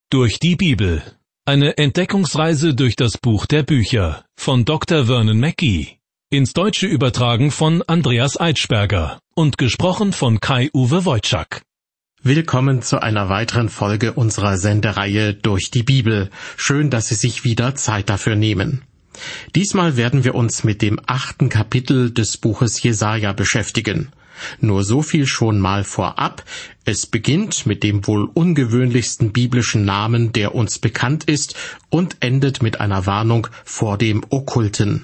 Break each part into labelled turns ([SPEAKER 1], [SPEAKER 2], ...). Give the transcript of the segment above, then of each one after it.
[SPEAKER 1] Durch die Bibel. Eine Entdeckungsreise durch das Buch der Bücher von Dr. Vernon Mackey. Ins Deutsche übertragen von Andreas Eitschberger und gesprochen von Kai-Uwe Wojczak.
[SPEAKER 2] Willkommen zu einer weiteren Folge unserer Sendereihe Durch die Bibel. Schön, dass Sie sich wieder Zeit dafür nehmen. Diesmal werden wir uns mit dem 8. Kapitel des Buches Jesaja beschäftigen. Nur so viel schon mal vorab. Es beginnt mit dem wohl ungewöhnlichsten biblischen Namen, der uns bekannt ist, und endet mit einer Warnung vor dem Okkulten.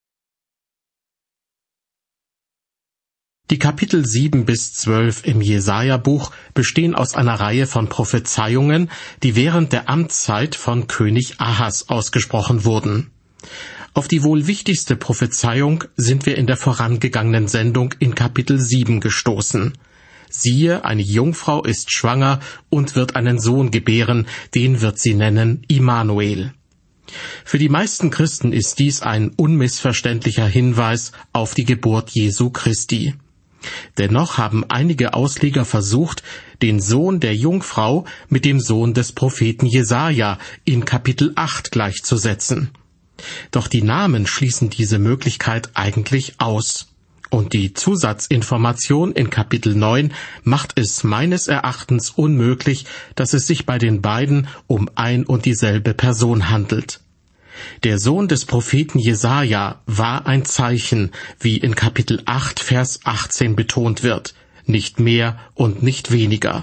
[SPEAKER 2] Die Kapitel 7 bis 12 im Jesaja-Buch bestehen aus einer Reihe von Prophezeiungen, die während der Amtszeit von König Ahas ausgesprochen wurden. Auf die wohl wichtigste Prophezeiung sind wir in der vorangegangenen Sendung in Kapitel 7 gestoßen. Siehe, eine Jungfrau ist schwanger und wird einen Sohn gebären, den wird sie nennen Immanuel. Für die meisten Christen ist dies ein unmissverständlicher Hinweis auf die Geburt Jesu Christi. Dennoch haben einige Ausleger versucht, den Sohn der Jungfrau mit dem Sohn des Propheten Jesaja in Kapitel 8 gleichzusetzen. Doch die Namen schließen diese Möglichkeit eigentlich aus. Und die Zusatzinformation in Kapitel 9 macht es meines Erachtens unmöglich, dass es sich bei den beiden um ein und dieselbe Person handelt. Der Sohn des Propheten Jesaja war ein Zeichen, wie in Kapitel 8, Vers 18 betont wird, nicht mehr und nicht weniger.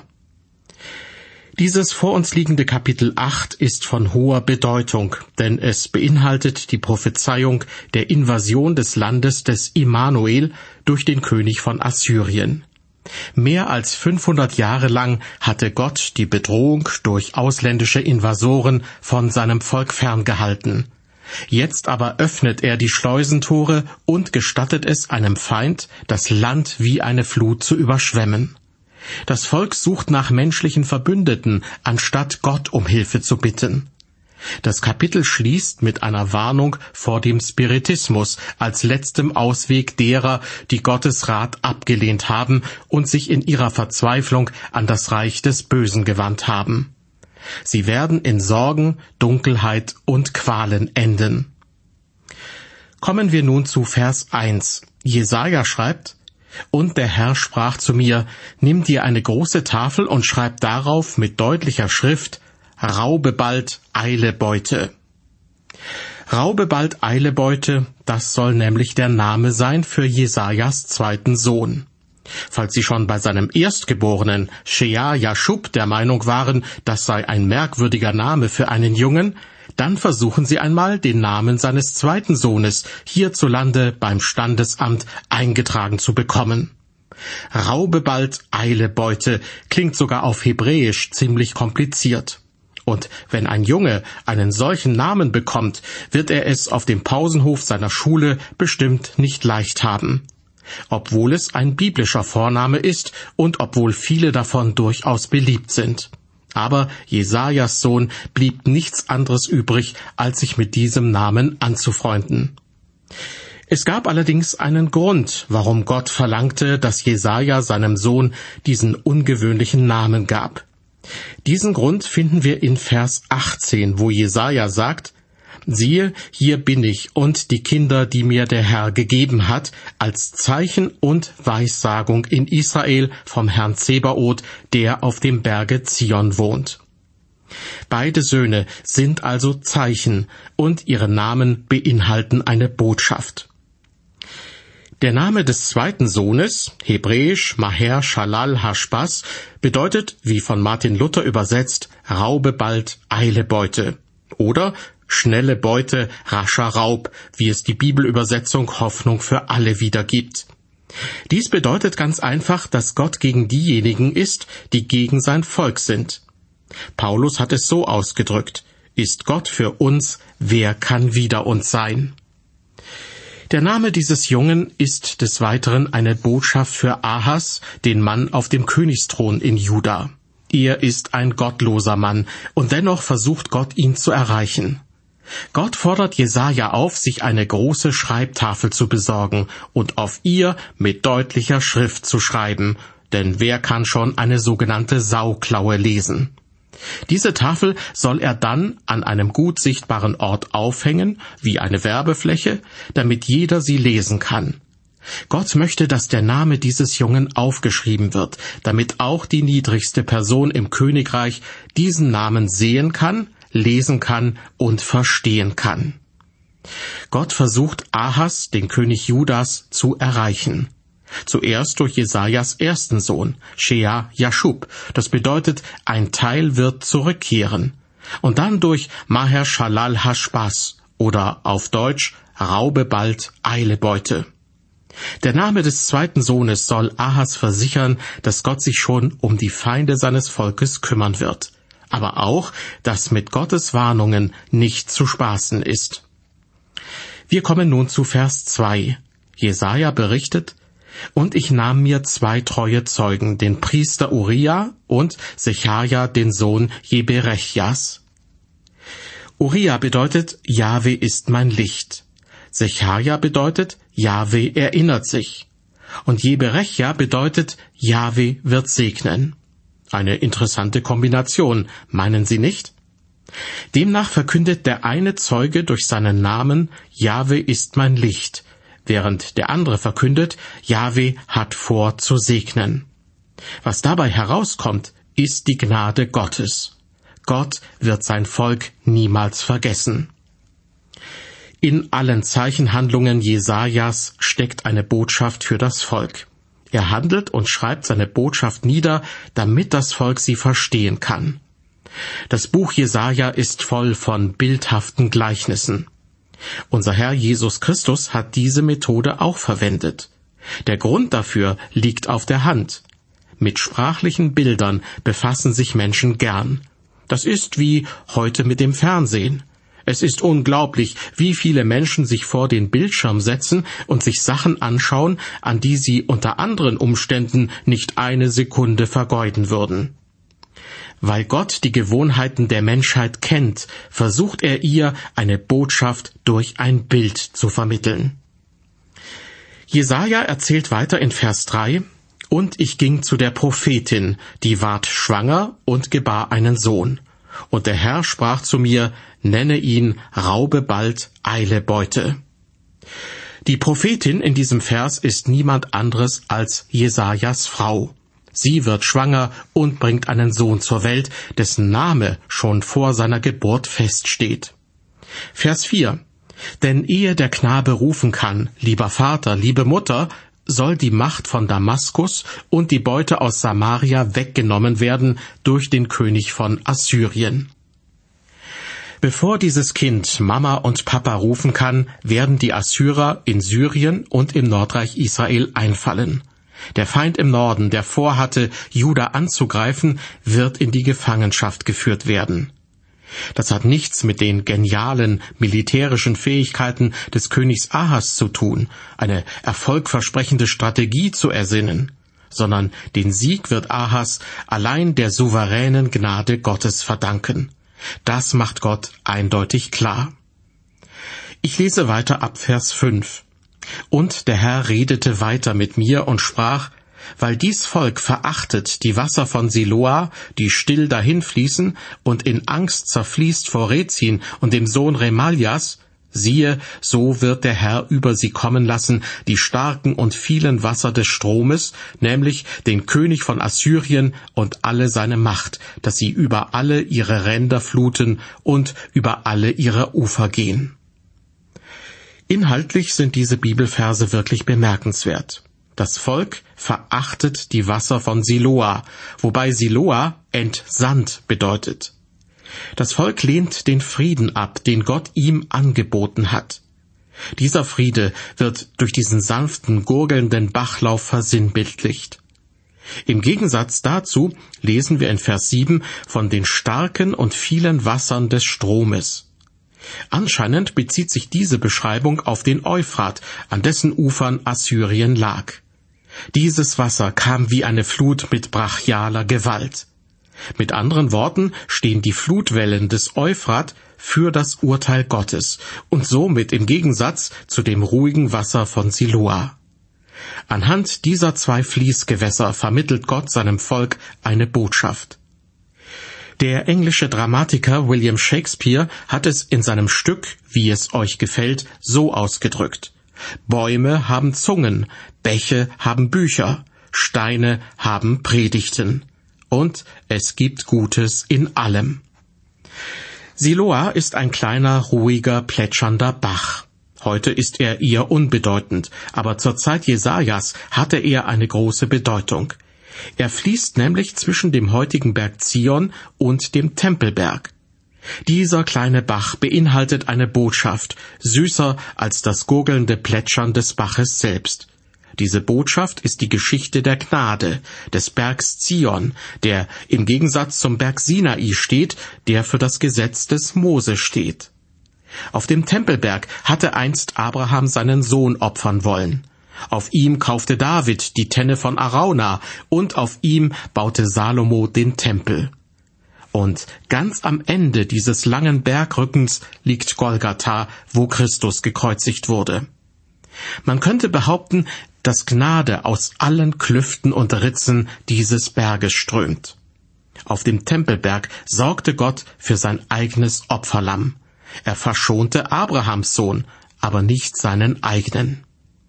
[SPEAKER 2] Dieses vor uns liegende Kapitel 8 ist von hoher Bedeutung, denn es beinhaltet die Prophezeiung der Invasion des Landes des Immanuel durch den König von Assyrien. Mehr als 500 Jahre lang hatte Gott die Bedrohung durch ausländische Invasoren von seinem Volk ferngehalten. Jetzt aber öffnet er die Schleusentore und gestattet es einem Feind, das Land wie eine Flut zu überschwemmen. Das Volk sucht nach menschlichen Verbündeten, anstatt Gott um Hilfe zu bitten. Das Kapitel schließt mit einer Warnung vor dem Spiritismus als letztem Ausweg derer, die Gottes Rat abgelehnt haben und sich in ihrer Verzweiflung an das Reich des Bösen gewandt haben. Sie werden in Sorgen, Dunkelheit und Qualen enden. Kommen wir nun zu Vers 1. Jesaja schreibt: Und der Herr sprach zu mir, nimm dir eine große Tafel und schreib darauf mit deutlicher Schrift, Raube bald, eile Beute. Raube bald, eile Beute, das soll nämlich der Name sein für Jesajas zweiten Sohn. Falls Sie schon bei seinem Erstgeborenen, Shea Jashub, der Meinung waren, das sei ein merkwürdiger Name für einen Jungen, dann versuchen Sie einmal, den Namen seines zweiten Sohnes hierzulande beim Standesamt eingetragen zu bekommen. Raube bald, eile Beute klingt sogar auf Hebräisch ziemlich kompliziert. Und wenn ein Junge einen solchen Namen bekommt, wird er es auf dem Pausenhof seiner Schule bestimmt nicht leicht haben. Obwohl es ein biblischer Vorname ist und obwohl viele davon durchaus beliebt sind. Aber Jesajas Sohn blieb nichts anderes übrig, als sich mit diesem Namen anzufreunden. Es gab allerdings einen Grund, warum Gott verlangte, dass Jesaja seinem Sohn diesen ungewöhnlichen Namen gab. Diesen Grund finden wir in Vers 18, wo Jesaja sagt: Siehe, hier bin ich und die Kinder, die mir der Herr gegeben hat, als Zeichen und Weissagung in Israel vom Herrn Zebaoth, der auf dem Berge Zion wohnt. Beide Söhne sind also Zeichen und ihre Namen beinhalten eine Botschaft. Der Name des zweiten Sohnes, hebräisch Maher Shalal Hashbaz, bedeutet, wie von Martin Luther übersetzt, Raube bald, eile Beute. Oder schnelle Beute, rascher Raub, wie es die Bibelübersetzung Hoffnung für alle wiedergibt. Dies bedeutet ganz einfach, dass Gott gegen diejenigen ist, die gegen sein Volk sind. Paulus hat es so ausgedrückt: Ist Gott für uns, wer kann wider uns sein? Der Name dieses Jungen ist des Weiteren eine Botschaft für Ahas, den Mann auf dem Königsthron in Juda. Er ist ein gottloser Mann, und dennoch versucht Gott, ihn zu erreichen. Gott fordert Jesaja auf, sich eine große Schreibtafel zu besorgen und auf ihr mit deutlicher Schrift zu schreiben, denn wer kann schon eine sogenannte Sauklaue lesen? Diese Tafel soll er dann an einem gut sichtbaren Ort aufhängen, wie eine Werbefläche, damit jeder sie lesen kann. Gott möchte, dass der Name dieses Jungen aufgeschrieben wird, damit auch die niedrigste Person im Königreich diesen Namen sehen kann, lesen kann und verstehen kann. Gott versucht Ahas, den König Judas, zu erreichen. Zuerst durch Jesajas ersten Sohn, Shea Jashub, das bedeutet, ein Teil wird zurückkehren. Und dann durch Maher Shalal Hashbaz oder auf Deutsch Raube bald, eile Beute. Der Name des zweiten Sohnes soll Ahas versichern, dass Gott sich schon um die Feinde seines Volkes kümmern wird, aber auch, dass mit Gottes Warnungen nicht zu spaßen ist. Wir kommen nun zu Vers 2. Jesaja berichtet: Und ich nahm mir 2 treue Zeugen, den Priester Uria und Sechaja, den Sohn Jeberechjas. Uria bedeutet, Jahwe ist mein Licht. Sechaja bedeutet, Jahwe erinnert sich. Und Jeberechja bedeutet, Jahwe wird segnen. Eine interessante Kombination, meinen Sie nicht? Demnach verkündet der eine Zeuge durch seinen Namen, Jahwe ist mein Licht, während der andere verkündet, Jahwe hat vor zu segnen. Was dabei herauskommt, ist die Gnade Gottes. Gott wird sein Volk niemals vergessen. In allen Zeichenhandlungen Jesajas steckt eine Botschaft für das Volk. Er handelt und schreibt seine Botschaft nieder, damit das Volk sie verstehen kann. Das Buch Jesaja ist voll von bildhaften Gleichnissen. Unser Herr Jesus Christus hat diese Methode auch verwendet. Der Grund dafür liegt auf der Hand. Mit sprachlichen Bildern befassen sich Menschen gern. Das ist wie heute mit dem Fernsehen. Es ist unglaublich, wie viele Menschen sich vor den Bildschirm setzen und sich Sachen anschauen, an die sie unter anderen Umständen nicht eine Sekunde vergeuden würden. Weil Gott die Gewohnheiten der Menschheit kennt, versucht er ihr eine Botschaft durch ein Bild zu vermitteln. Jesaja erzählt weiter in Vers 3: Und ich ging zu der Prophetin, die ward schwanger und gebar einen Sohn. Und der Herr sprach zu mir, nenne ihn Raube bald, eile Beute. Die Prophetin in diesem Vers ist niemand anderes als Jesajas Frau. Sie wird schwanger und bringt einen Sohn zur Welt, dessen Name schon vor seiner Geburt feststeht. Vers 4: Denn ehe der Knabe rufen kann, lieber Vater, liebe Mutter, soll die Macht von Damaskus und die Beute aus Samaria weggenommen werden durch den König von Assyrien. Bevor dieses Kind Mama und Papa rufen kann, werden die Assyrer in Syrien und im Nordreich Israel einfallen. Der Feind im Norden, der vorhatte, Juda anzugreifen, wird in die Gefangenschaft geführt werden. Das hat nichts mit den genialen militärischen Fähigkeiten des Königs Ahas zu tun, eine erfolgversprechende Strategie zu ersinnen, sondern den Sieg wird Ahas allein der souveränen Gnade Gottes verdanken. Das macht Gott eindeutig klar. Ich lese weiter ab Vers 5. Und der Herr redete weiter mit mir und sprach: Weil dies Volk verachtet die Wasser von Siloa, die still dahinfließen, und in Angst zerfließt vor Rezin und dem Sohn Remaljas, siehe, so wird der Herr über sie kommen lassen, die starken und vielen Wasser des Stromes, nämlich den König von Assyrien und alle seine Macht, dass sie über alle ihre Ränder fluten und über alle ihre Ufer gehen. Inhaltlich sind diese Bibelverse wirklich bemerkenswert. Das Volk verachtet die Wasser von Siloa, wobei Siloa entsandt bedeutet. Das Volk lehnt den Frieden ab, den Gott ihm angeboten hat. Dieser Friede wird durch diesen sanften, gurgelnden Bachlauf versinnbildlicht. Im Gegensatz dazu lesen wir in Vers 7 von den starken und vielen Wassern des Stromes. Anscheinend bezieht sich diese Beschreibung auf den Euphrat, an dessen Ufern Assyrien lag. Dieses Wasser kam wie eine Flut mit brachialer Gewalt. Mit anderen Worten stehen die Flutwellen des Euphrat für das Urteil Gottes und somit im Gegensatz zu dem ruhigen Wasser von Siloa. Anhand dieser 2 Fließgewässer vermittelt Gott seinem Volk eine Botschaft. Der englische Dramatiker William Shakespeare hat es in seinem Stück Wie es euch gefällt so ausgedrückt: Bäume haben Zungen, Bäche haben Bücher, Steine haben Predigten. Und es gibt Gutes in allem. Siloa ist ein kleiner, ruhiger, plätschernder Bach. Heute ist er eher unbedeutend, aber zur Zeit Jesajas hatte er eine große Bedeutung. Er fließt nämlich zwischen dem heutigen Berg Zion und dem Tempelberg. Dieser kleine Bach beinhaltet eine Botschaft, süßer als das gurgelnde Plätschern des Baches selbst. Diese Botschaft ist die Geschichte der Gnade, des Bergs Zion, der im Gegensatz zum Berg Sinai steht, der für das Gesetz des Mose steht. Auf dem Tempelberg hatte einst Abraham seinen Sohn opfern wollen. Auf ihm kaufte David die Tenne von Araunah und auf ihm baute Salomo den Tempel. Und ganz am Ende dieses langen Bergrückens liegt Golgatha, wo Christus gekreuzigt wurde. Man könnte behaupten, dass Gnade aus allen Klüften und Ritzen dieses Berges strömt. Auf dem Tempelberg sorgte Gott für sein eigenes Opferlamm. Er verschonte Abrahams Sohn, aber nicht seinen eigenen.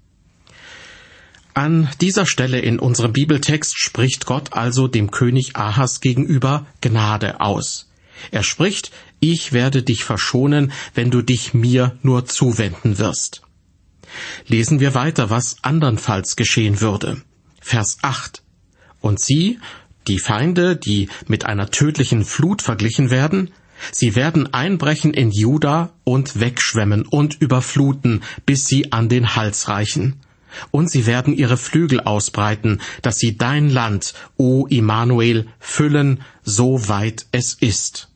[SPEAKER 2] An dieser Stelle in unserem Bibeltext spricht Gott also dem König Ahas gegenüber Gnade aus. Er spricht: Ich werde dich verschonen, wenn du dich mir nur zuwenden wirst. Lesen wir weiter, was andernfalls geschehen würde. Vers 8. Und sie, die Feinde, die mit einer tödlichen Flut verglichen werden, sie werden einbrechen in Juda und wegschwemmen und überfluten, bis sie an den Hals reichen. Und sie werden ihre Flügel ausbreiten, dass sie dein Land, o Immanuel, füllen, so weit es ist.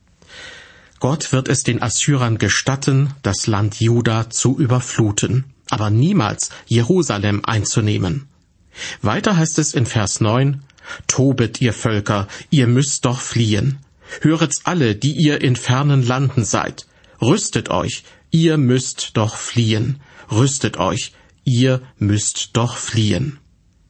[SPEAKER 2] Gott wird es den Assyrern gestatten, das Land Juda zu überfluten, aber niemals Jerusalem einzunehmen. Weiter heißt es in Vers 9, Tobet, ihr Völker, ihr müsst doch fliehen. Höret's alle, die ihr in fernen Landen seid. Rüstet euch, ihr müsst doch fliehen. Rüstet euch, ihr müsst doch fliehen.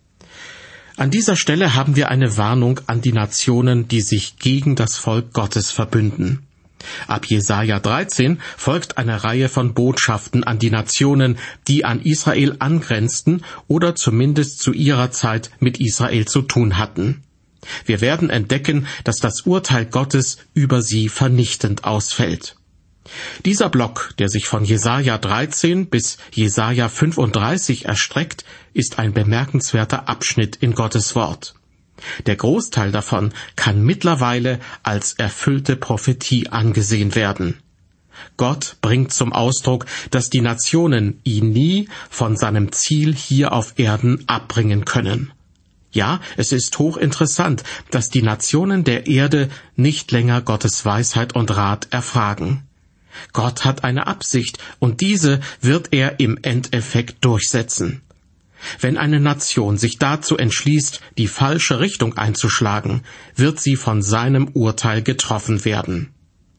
[SPEAKER 2] An dieser Stelle haben wir eine Warnung an die Nationen, die sich gegen das Volk Gottes verbünden. Ab Jesaja 13 folgt eine Reihe von Botschaften an die Nationen, die an Israel angrenzten oder zumindest zu ihrer Zeit mit Israel zu tun hatten. Wir werden entdecken, dass das Urteil Gottes über sie vernichtend ausfällt. Dieser Block, der sich von Jesaja 13 bis Jesaja 35 erstreckt, ist ein bemerkenswerter Abschnitt in Gottes Wort. Der Großteil davon kann mittlerweile als erfüllte Prophetie angesehen werden. Gott bringt zum Ausdruck, dass die Nationen ihn nie von seinem Ziel hier auf Erden abbringen können. Ja, es ist hochinteressant, dass die Nationen der Erde nicht länger Gottes Weisheit und Rat erfragen. Gott hat eine Absicht, und diese wird er im Endeffekt durchsetzen. Wenn eine Nation sich dazu entschließt, die falsche Richtung einzuschlagen, wird sie von seinem Urteil getroffen werden.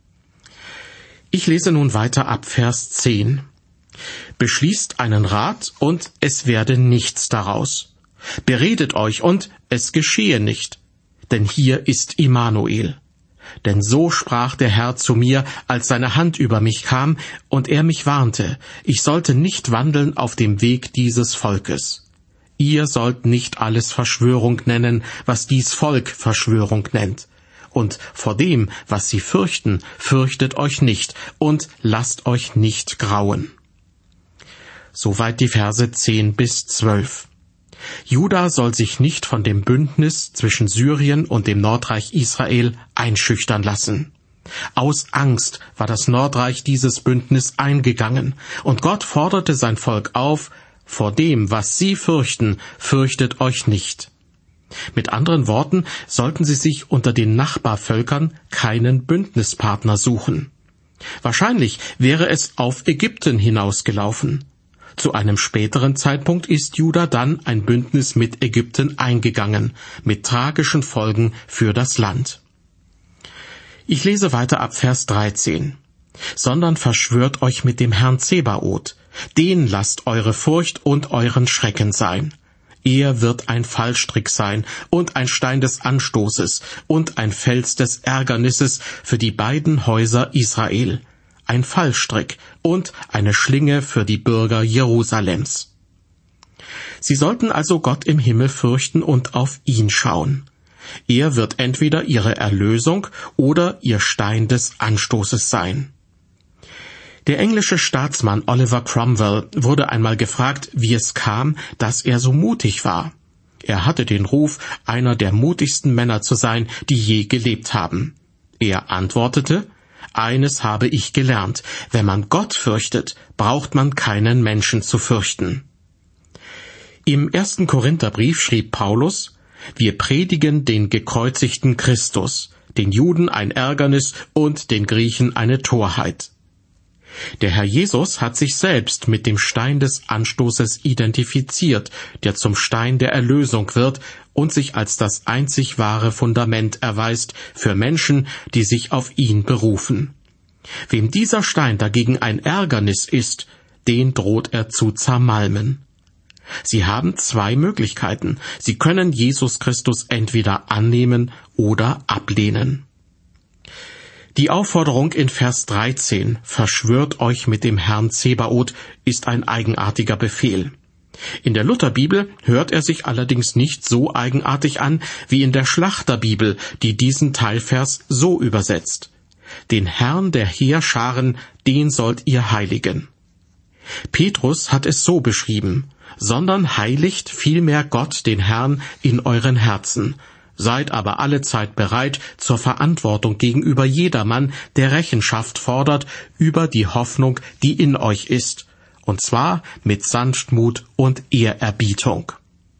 [SPEAKER 2] Ich lese nun weiter ab Vers 10. Beschließt einen Rat, und es werde nichts daraus. Beredet euch, und es geschehe nicht, denn hier ist Immanuel. Denn so sprach der Herr zu mir, als seine Hand über mich kam, und er mich warnte, ich sollte nicht wandeln auf dem Weg dieses Volkes. Ihr sollt nicht alles Verschwörung nennen, was dies Volk Verschwörung nennt. Und vor dem, was sie fürchten, fürchtet euch nicht, und lasst euch nicht grauen. Soweit die Verse 10 bis 12. Juda soll sich nicht von dem Bündnis zwischen Syrien und dem Nordreich Israel einschüchtern lassen. Aus Angst war das Nordreich dieses Bündnis eingegangen, und Gott forderte sein Volk auf, vor dem, was sie fürchten, fürchtet euch nicht. Mit anderen Worten sollten sie sich unter den Nachbarvölkern keinen Bündnispartner suchen. Wahrscheinlich wäre es auf Ägypten hinausgelaufen. Zu einem späteren Zeitpunkt ist Juda dann ein Bündnis mit Ägypten eingegangen, mit tragischen Folgen für das Land. Ich lese weiter ab Vers 13. Sondern verschwört euch mit dem Herrn Zebaoth, den lasst eure Furcht und euren Schrecken sein. Er wird ein Fallstrick sein und ein Stein des Anstoßes und ein Fels des Ärgernisses für die beiden Häuser Israel, ein Fallstrick und eine Schlinge für die Bürger Jerusalems. Sie sollten also Gott im Himmel fürchten und auf ihn schauen. Er wird entweder ihre Erlösung oder ihr Stein des Anstoßes sein. Der englische Staatsmann Oliver Cromwell wurde einmal gefragt, wie es kam, dass er so mutig war. Er hatte den Ruf, einer der mutigsten Männer zu sein, die je gelebt haben. Er antwortete: Eines habe ich gelernt: Wenn man Gott fürchtet, braucht man keinen Menschen zu fürchten. Im 1. Korintherbrief schrieb Paulus: Wir predigen den gekreuzigten Christus, den Juden ein Ärgernis und den Griechen eine Torheit. Der Herr Jesus hat sich selbst mit dem Stein des Anstoßes identifiziert, der zum Stein der Erlösung wird und sich als das einzig wahre Fundament erweist für Menschen, die sich auf ihn berufen. Wem dieser Stein dagegen ein Ärgernis ist, den droht er zu zermalmen. Sie haben zwei Möglichkeiten. Sie können Jesus Christus entweder annehmen oder ablehnen. Die Aufforderung in Vers 13, verschwört euch mit dem Herrn Zebaoth, ist ein eigenartiger Befehl. In der Lutherbibel hört er sich allerdings nicht so eigenartig an wie in der Schlachterbibel, die diesen Teilvers so übersetzt: Den Herrn der Heerscharen, den sollt ihr heiligen. Petrus hat es so beschrieben: sondern heiligt vielmehr Gott den Herrn in euren Herzen. Seid aber allezeit bereit zur Verantwortung gegenüber jedermann, der Rechenschaft fordert über die Hoffnung, die in euch ist, und zwar mit Sanftmut und Ehrerbietung.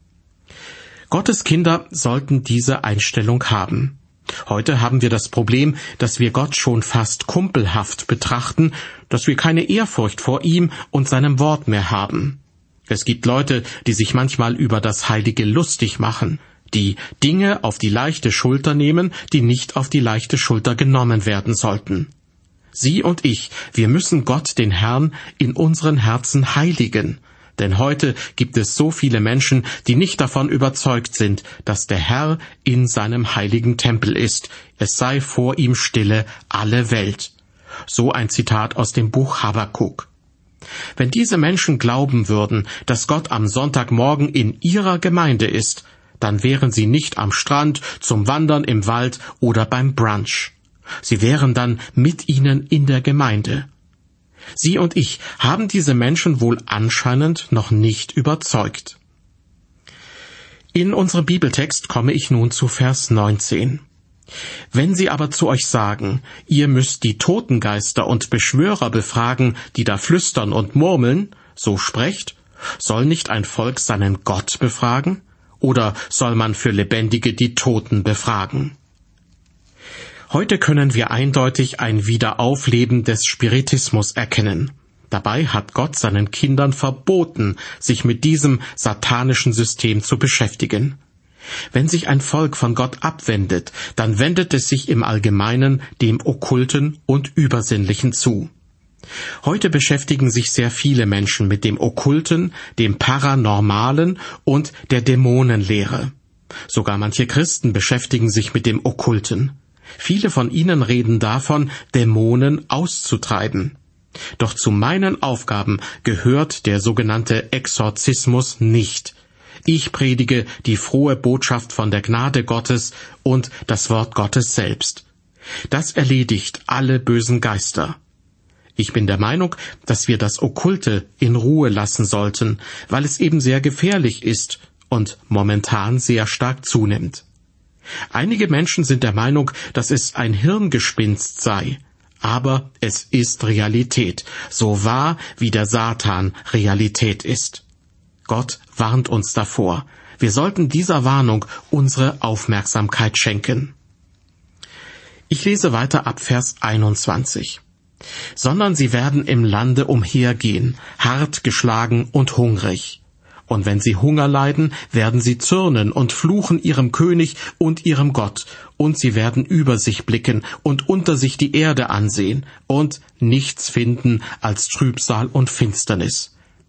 [SPEAKER 2] Gottes Kinder sollten diese Einstellung haben. Heute haben wir das Problem, dass wir Gott schon fast kumpelhaft betrachten, dass wir keine Ehrfurcht vor ihm und seinem Wort mehr haben. Es gibt Leute, die sich manchmal über das Heilige lustig machen, die Dinge auf die leichte Schulter nehmen, die nicht auf die leichte Schulter genommen werden sollten. Sie und ich, wir müssen Gott, den Herrn, in unseren Herzen heiligen, denn heute gibt es so viele Menschen, die nicht davon überzeugt sind, dass der Herr in seinem heiligen Tempel ist, es sei vor ihm stille alle Welt. So ein Zitat aus dem Buch Habakuk. Wenn diese Menschen glauben würden, dass Gott am Sonntagmorgen in ihrer Gemeinde ist, dann wären sie nicht am Strand, zum Wandern im Wald oder beim Brunch. Sie wären dann mit ihnen in der Gemeinde. Sie und ich haben diese Menschen wohl anscheinend noch nicht überzeugt. In unserem Bibeltext komme ich nun zu Vers 19. Wenn sie aber zu euch sagen, ihr müsst die Totengeister und Beschwörer befragen, die da flüstern und murmeln, so sprecht: Soll nicht ein Volk seinen Gott befragen? Oder soll man für Lebendige die Toten befragen? Heute können wir eindeutig ein Wiederaufleben des Spiritismus erkennen. Dabei hat Gott seinen Kindern verboten, sich mit diesem satanischen System zu beschäftigen. Wenn sich ein Volk von Gott abwendet, dann wendet es sich im Allgemeinen dem Okkulten und Übersinnlichen zu. Heute beschäftigen sich sehr viele Menschen mit dem Okkulten, dem Paranormalen und der Dämonenlehre. Sogar manche Christen beschäftigen sich mit dem Okkulten. Viele von ihnen reden davon, Dämonen auszutreiben. Doch zu meinen Aufgaben gehört der sogenannte Exorzismus nicht. Ich predige die frohe Botschaft von der Gnade Gottes und das Wort Gottes selbst. Das erledigt alle bösen Geister. Ich bin der Meinung, dass wir das Okkulte in Ruhe lassen sollten, weil es eben sehr gefährlich ist und momentan sehr stark zunimmt. Einige Menschen sind der Meinung, dass es ein Hirngespinst sei, aber es ist Realität, so wahr wie der Satan Realität ist. Gott warnt uns davor. Wir sollten dieser Warnung unsere Aufmerksamkeit schenken. Ich lese weiter ab Vers 21. Sondern sie werden im Lande umhergehen, hart geschlagen und hungrig. Und wenn sie Hunger leiden, werden sie zürnen und fluchen ihrem König und ihrem Gott, und sie werden über sich blicken und unter sich die Erde ansehen und nichts finden als Trübsal und Finsternis.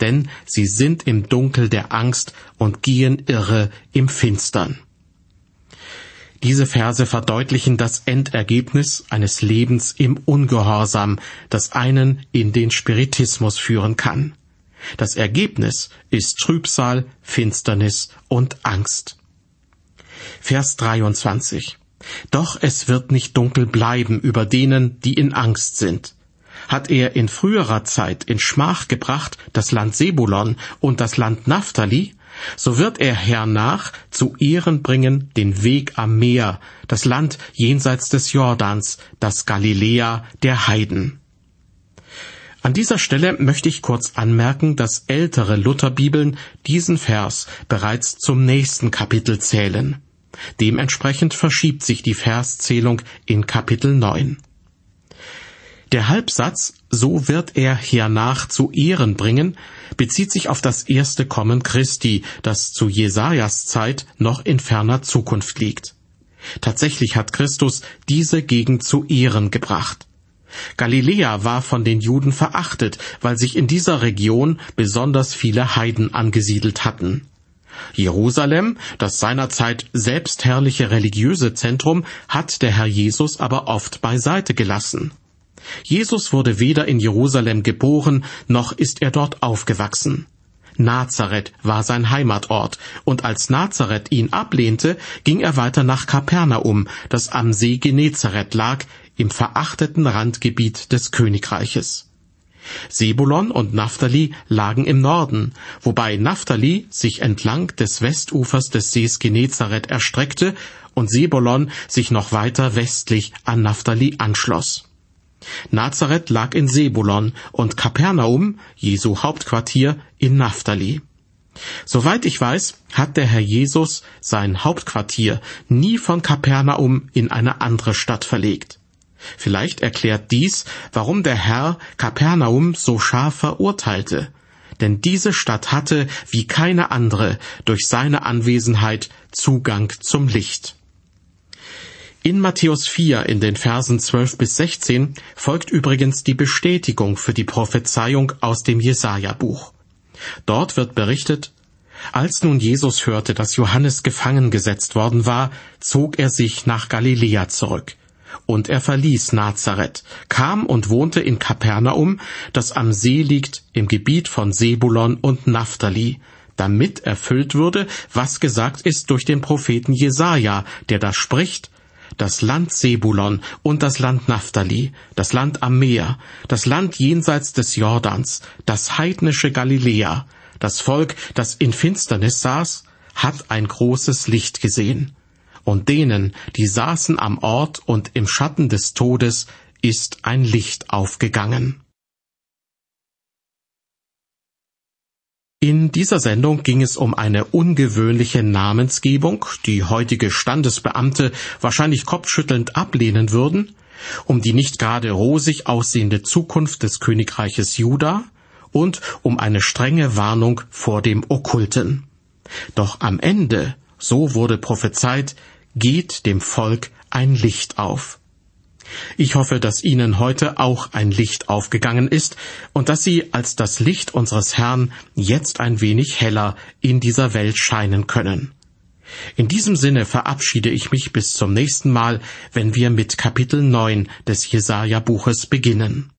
[SPEAKER 2] denn sie sind im Dunkel der Angst und gehen irre im Finstern. Diese Verse verdeutlichen das Endergebnis eines Lebens im Ungehorsam, das einen in den Spiritismus führen kann. Das Ergebnis ist Trübsal, Finsternis und Angst. Vers 23. Doch es wird nicht dunkel bleiben über denen, die in Angst sind. Hat er in früherer Zeit in Schmach gebracht das Land Sebulon und das Land Naphtali, so wird er hernach zu Ehren bringen den Weg am Meer, das Land jenseits des Jordans, das Galiläa der Heiden. An dieser Stelle möchte ich kurz anmerken, dass ältere Lutherbibeln diesen Vers bereits zum nächsten Kapitel zählen. Dementsprechend verschiebt sich die Verszählung in Kapitel 9. Der Halbsatz, so wird er hernach zu Ehren bringen, bezieht sich auf das erste Kommen Christi, das zu Jesajas Zeit noch in ferner Zukunft liegt. Tatsächlich hat Christus diese Gegend zu Ehren gebracht. Galiläa war von den Juden verachtet, weil sich in dieser Region besonders viele Heiden angesiedelt hatten. Jerusalem, das seinerzeit selbstherrliche religiöse Zentrum, hat der Herr Jesus aber oft beiseite gelassen. Jesus wurde weder in Jerusalem geboren, noch ist er dort aufgewachsen. Nazareth war sein Heimatort, und als Nazareth ihn ablehnte, ging er weiter nach Kapernaum, das am See Genezareth lag, im verachteten Randgebiet des Königreiches. Sebulon und Naphtali lagen im Norden, wobei Naphtali sich entlang des Westufers des Sees Genezareth erstreckte und Sebulon sich noch weiter westlich an Naphtali anschloss. Nazareth lag in Sebulon und Kapernaum, Jesu Hauptquartier, in Naphtali. Soweit ich weiß, hat der Herr Jesus sein Hauptquartier nie von Kapernaum in eine andere Stadt verlegt. Vielleicht erklärt dies, warum der Herr Kapernaum so scharf verurteilte. Denn diese Stadt hatte, wie keine andere, durch seine Anwesenheit Zugang zum Licht. In Matthäus 4 in den Versen 12 bis 16 folgt übrigens die Bestätigung für die Prophezeiung aus dem Jesaja-Buch. Dort wird berichtet: Als nun Jesus hörte, dass Johannes gefangen gesetzt worden war, zog er sich nach Galiläa zurück. Und er verließ Nazareth, kam und wohnte in Kapernaum, das am See liegt, im Gebiet von Sebulon und Naphtali, damit erfüllt würde, was gesagt ist durch den Propheten Jesaja, der da spricht: Das Land Sebulon und das Land Naphtali, das Land am Meer, das Land jenseits des Jordans, das heidnische Galiläa, das Volk, das in Finsternis saß, hat ein großes Licht gesehen. Und denen, die saßen am Ort und im Schatten des Todes, ist ein Licht aufgegangen. In dieser Sendung ging es um eine ungewöhnliche Namensgebung, die heutige Standesbeamte wahrscheinlich kopfschüttelnd ablehnen würden, um die nicht gerade rosig aussehende Zukunft des Königreiches Juda und um eine strenge Warnung vor dem Okkulten. Doch am Ende, so wurde prophezeit, geht dem Volk ein Licht auf. Ich hoffe, dass Ihnen heute auch ein Licht aufgegangen ist und dass Sie als das Licht unseres Herrn jetzt ein wenig heller in dieser Welt scheinen können. In diesem Sinne verabschiede ich mich bis zum nächsten Mal, wenn wir mit Kapitel 9 des Jesaja-Buches beginnen.